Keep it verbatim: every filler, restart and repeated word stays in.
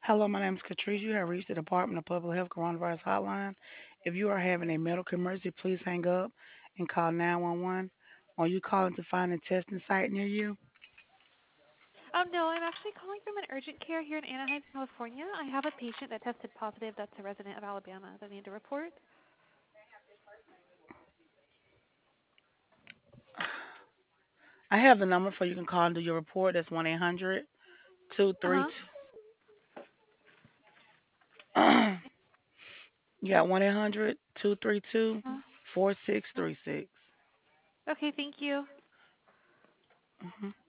Hello, my name is Catrice. You have reached the Department of Public Health Coronavirus Hotline. If you are having a medical emergency, please hang up and call nine one one. Are you calling to find a testing site near you? Um, no, I'm actually calling from an urgent care here in Anaheim, California. I have a patient that tested positive that's a resident of Alabama that I need to report. I have the number for you can call and do your report. That's one eight hundred two three Uh-huh. two. You got one eight hundred two three two Uh, four six uh, three six. okay, thank you. Mhm.